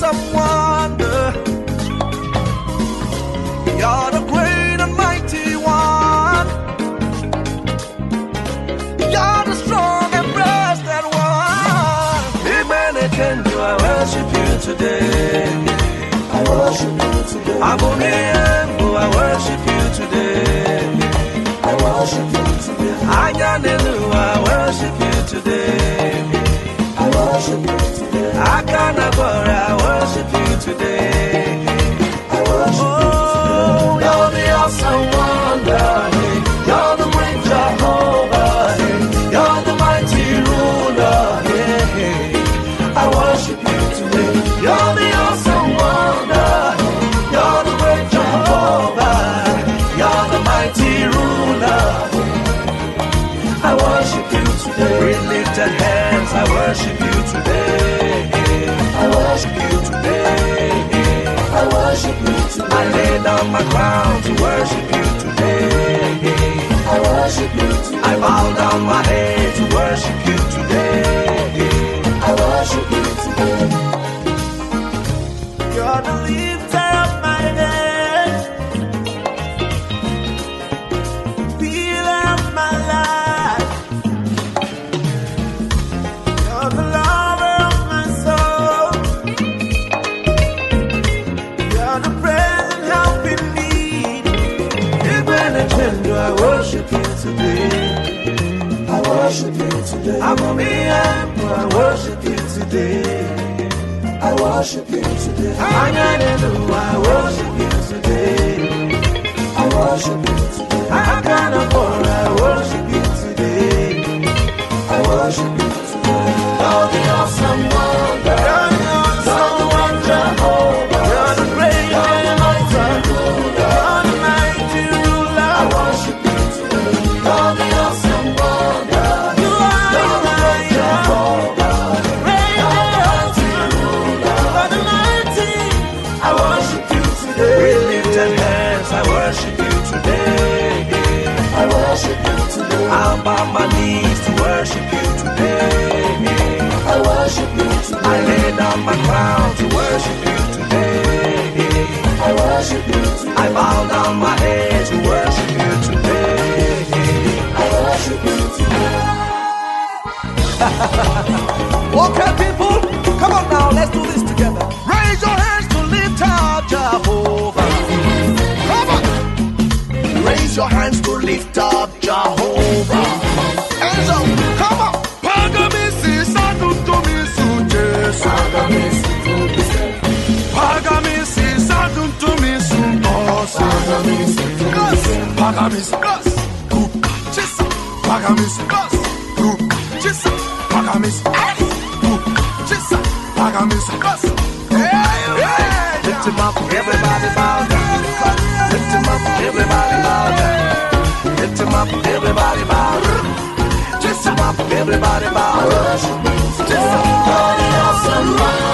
awesome wonder. You're the great and mighty one. You're the strong and breasted one. Amen. I worship you today. I worship you today. I worship you today. I worship you today. I worship you today. I worship you today. I worship you today. I worship you today. You're the awesome wonder. You're the great Jehovah. You're the mighty ruler. I worship you today. You're the awesome wonder. You're the great Jehovah. You're the mighty ruler. I worship you today. With lifted hands, I worship you today. I worship you today. I worship you today. I lay down my crown to worship you today. I worship you today. I bow down my head to worship you today. I worship you today. You're the lifter of my head, pillar of my life. You're the lover of my soul. You're the present help in need. Even a tender, I worship you today. I worship you today. I'm a man, I worship you today. I worship you today. I worship you today. I worship you today. I worship you today. I worship you today. You're the awesome wonder. You're the awesome one, Jehovah. You're the great and mighty ruler. You're the mighty ruler. I worship you today. You're the awesome wonder. You are the great Jehovah. I worship you today. With lifted hands, I worship you today. I worship you today. I'm on my knees to worship you today. I worship you today. I lay down my crown to worship you today. I worship you today. I bow down my head to worship you today. I worship you today. Okay, people, come on now, let's do this together. Raise your hands to lift up Jehovah. Come on. Raise your hands to lift up Jehovah. Hands up, come on. Pagamisi saduntumi sujesu. Pagamisi saduntumi suntosu. Pagamisi gas. Kuka chisa. Pagamisi gas. Kuka chisa. Pagamisi gas. Kuka chisa. Pagamisi gas. Lift him up, everybody bow down. Lift him up, everybody bow down. Lift him up, everybody bow down. Lift him up, everybody bow down. Just a awesome one.